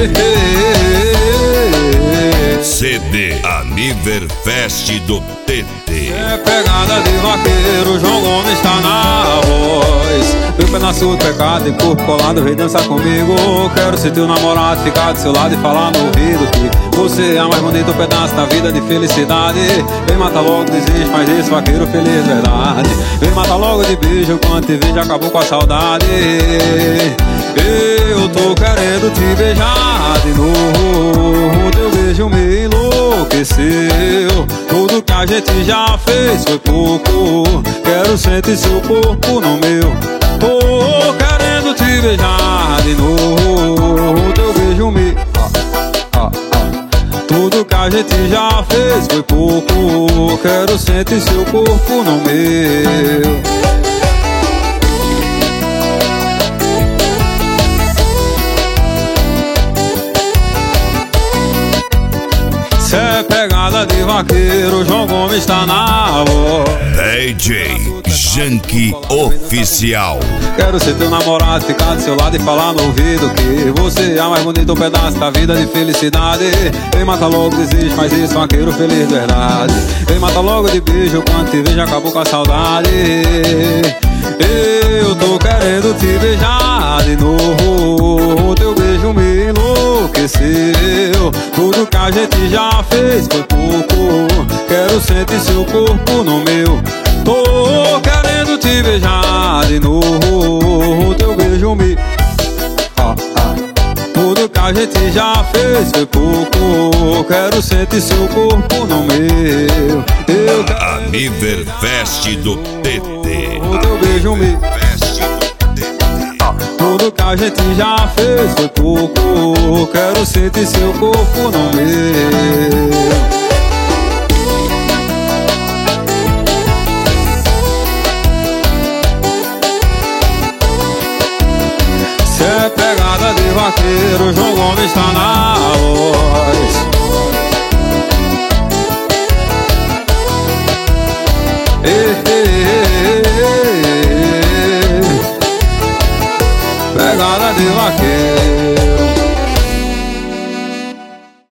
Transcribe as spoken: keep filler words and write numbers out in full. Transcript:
C D Aniverfest do T T. É pegada de vaqueiro, João Gomes tá na voz. Meu pedaço do pecado e corpo colado, vem dançar comigo. Quero ser teu namorado, ficar do seu lado e falar no ouvido que você é a mais bonito pedaço da vida de felicidade. Vem matar logo, desiste, mas esse vaqueiro feliz de verdade. Vem matar logo de beijo, quando te vejo acabou com a saudade. Eu tô querendo te beijar de novo, teu beijo me enlouqueceu. Tudo que a gente já fez foi pouco, quero sentir seu corpo no meu. Tô querendo te beijar de novo, teu beijo me... Ah, ah, ah. Tudo que a gente já fez foi pouco, quero sentir seu corpo no meu. Cê é pegada de vaqueiro, João Gomes tá na voz. D J Janky Oficial. Quero ser teu namorado, ficar do seu lado e falar no ouvido que você é a mais bonito pedaço da vida de felicidade. Vem matar logo, desiste, mas esse vaqueiro feliz de verdade. Vem matar logo de beijo, quando te vejo acabou com a saudade. Eu tô querendo te beijar de novo, teu beijo me enlouqueceu. Tudo que a gente já fez foi pouco, quero sentir seu corpo no meu. Tô querendo te beijar de novo, teu beijo me... Ah, ah. Tudo que a gente já fez foi pouco, quero sentir seu corpo no meu. Eu quero... Aniverfest do T T. Teu beijo me... Tudo que a gente já fez foi pouco, quero sentir seu corpo no meu. Cê é pegada de vaqueiro, João Gomes tá na voz. Ei, ei, ei, ei. Pegada de vaqueiro.